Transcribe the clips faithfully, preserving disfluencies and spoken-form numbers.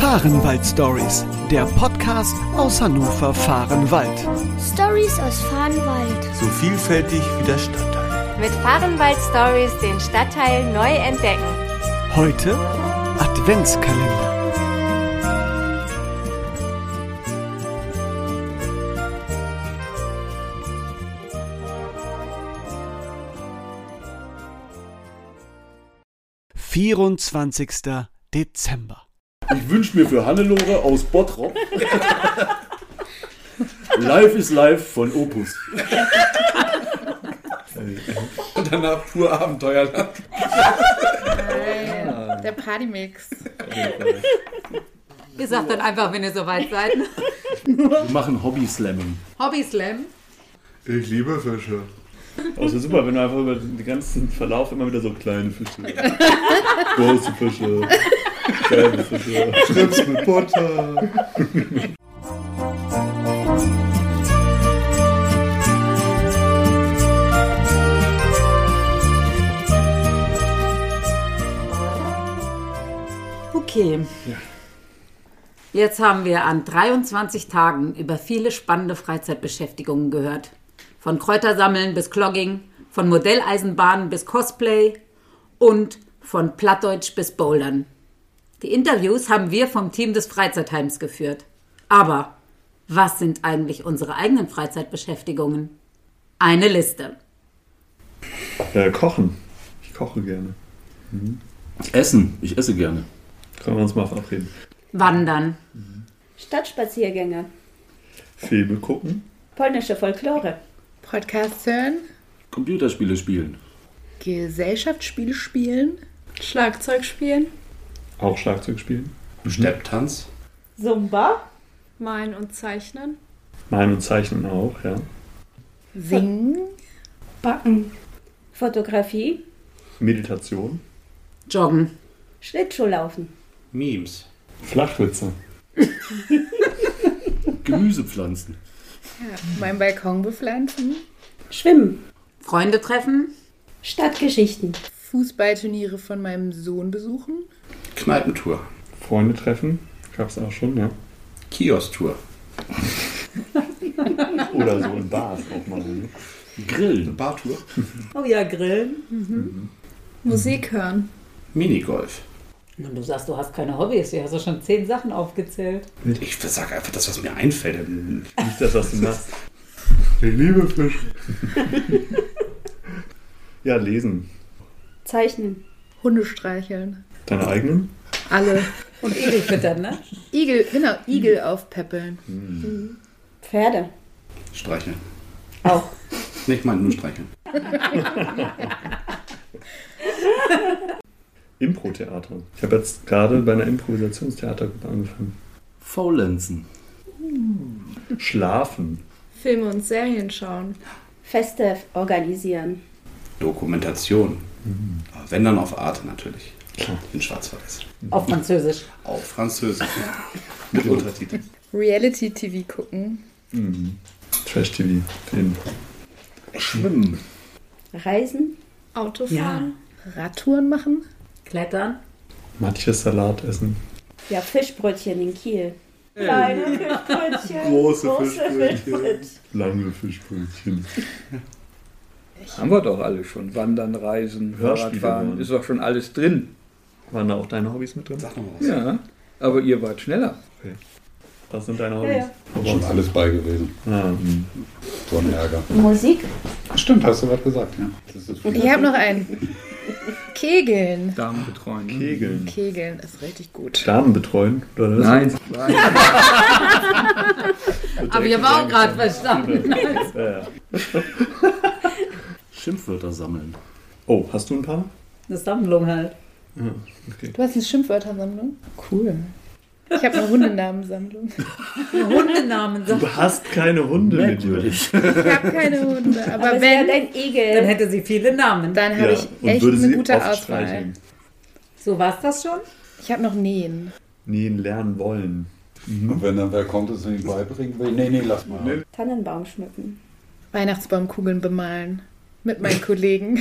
Fahrenwald-Stories, der Podcast aus Hannover-Fahrenwald. Stories aus Fahrenwald. So vielfältig wie der Stadtteil. Mit Fahrenwald-Stories den Stadtteil neu entdecken. Heute Adventskalender. vierundzwanzigster Dezember. Ich wünsche mir für Hannelore aus Bottrop Live is Live von Opus. Und danach pur Abenteuerland. Nein, der Partymix. Ihr sagt dann einfach, wenn ihr soweit seid. Wir machen Hobby-Slamming. Hobby-Slam. Ich liebe Fische. Oh, ist ja super, wenn du einfach über den ganzen Verlauf immer wieder so kleine Fische, große Fische, kleine Fische, Schnips mit Butter. Okay. Ja. Jetzt haben wir an dreiundzwanzig Tagen über viele spannende Freizeitbeschäftigungen gehört. Von Kräutersammeln bis Clogging, von Modelleisenbahnen bis Cosplay und von Plattdeutsch bis Bouldern. Die Interviews haben wir vom Team des Freizeitheims geführt. Aber was sind eigentlich unsere eigenen Freizeitbeschäftigungen? Eine Liste. Äh, kochen. Ich koche gerne. Mhm. Essen. Ich esse gerne. Können wir uns mal verabreden. Wandern. Stadtspaziergänge. Filme gucken. Polnische Folklore. Podcast hören. Computerspiele spielen. Gesellschaftsspiele spielen. Schlagzeug spielen. Auch Schlagzeug spielen. Stepptanz. Zumba. Malen und zeichnen. Malen und zeichnen auch, ja. Singen. Backen. Fotografie. Meditation. Joggen. Schlittschuhlaufen. Memes. Flachwitze. Gemüsepflanzen. Ja, mein Balkon bepflanzen. Schwimmen. Freunde treffen. Stadtgeschichten. Fußballturniere von meinem Sohn besuchen. Kneipentour. Freunde treffen. Gab's auch schon, ja. Kiosk-Tour. Oder so in Bars auch mal. Ne? Grillen. Bartour. Oh ja, Grillen. Mhm. Musik hören. Minigolf. Du sagst, du hast keine Hobbys. Du hast doch schon zehn Sachen aufgezählt. Ich sage einfach das, was mir einfällt. Nicht das, was du machst. Ich liebe Fische. Ja, lesen. Zeichnen. Hunde streicheln. Deine eigenen? Alle. Und Igel füttern, ne? Igel, genau, Igel aufpäppeln. Hm. Pferde. Streicheln. Auch. Nicht mal nur streicheln. Impro-Theater. Ich habe jetzt gerade bei einer Improvisationstheatergruppe angefangen. Faulenzen. Schlafen. Filme und Serien schauen. Feste organisieren. Dokumentation. Mhm. Aber wenn dann auf Arte natürlich. Klar. In Schwarz-Weiß. Auf Französisch. Auf Französisch. Mit Untertiteln. Reality-T V gucken. Mhm. Trash-T V. Film. Schwimmen. Reisen. Autofahren. Radtouren machen. Klettern. Matjes Salat essen. Ja, Fischbrötchen in Kiel. Kleine Fischbrötchen. Große, große Fischbrötchen. Fischbrötchen. Lange Fischbrötchen. Haben wir doch alle schon. Wandern, Reisen, Hörspiele Fahrradfahren. hören. Ist doch schon alles drin. Waren da auch deine Hobbys mit drin? Sag noch mal was. Ja, aber ihr wart schneller. Okay. Was sind deine Hobbys? Ja, ja. Schon alles bei gewesen. Ah, hm. So ein Ärger. Musik. Stimmt, hast du was gesagt, ja. Das ist Ich habe noch einen. Kegeln. Damen betreuen. Ne? Kegeln. Kegeln ist richtig gut. Damen betreuen? Oder was? Nein. Aber ich habe auch gerade verstanden. Ja, ja. Schimpfwörter sammeln. Oh, hast du ein paar? Eine Sammlung halt. Ja, okay. Du hast eine Schimpfwörtersammlung? Cool. Ich habe eine Hundenamensammlung. Eine Hundenamen. Du hast keine Hunde Natürlich. Ich habe keine Hunde. Aber, Aber wenn, dein Igel. Dann hätte sie viele Namen. dann habe Ja, ich und echt würde eine sie gute oft Auswahl. streicheln. So war's das schon? Ich habe noch Nähen. Nähen lernen wollen. Und wenn dann wer kommt, das nicht beibringen will, nee, nee, lass mal. Nee. Tannenbaum schmücken. Weihnachtsbaumkugeln bemalen. Mit meinen Kollegen.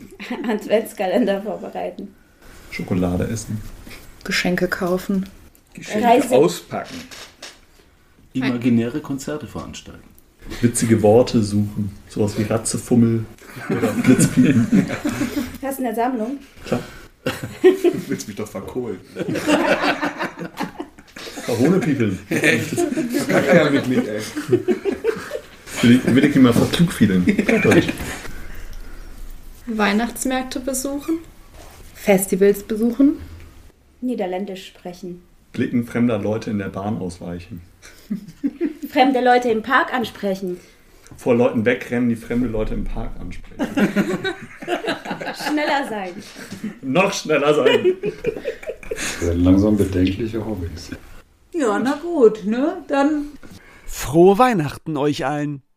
Adventskalender vorbereiten. Schokolade essen. Geschenke kaufen. Geschenke Reise- auspacken. Imaginäre Konzerte veranstalten. Witzige Worte suchen. Sowas wie Ratzefummel oder Blitzpiepen. Hast du eine Sammlung? Klar. Du willst mich doch verkohlen. Hohnepiepeln. Echt? Kann ja damit nicht, ey. Will ich, will ich ihn mal verklugfiedeln. Weihnachtsmärkte besuchen. Festivals besuchen. Niederländisch sprechen. Blicken fremder Leute in der Bahn ausweichen. Fremde Leute im Park ansprechen. Vor Leuten wegrennen, die fremde Leute im Park ansprechen. Schneller sein. Noch schneller sein. Das werden langsam bedenkliche Hobbys. Ja, na gut, ne? Dann Frohe Weihnachten euch allen.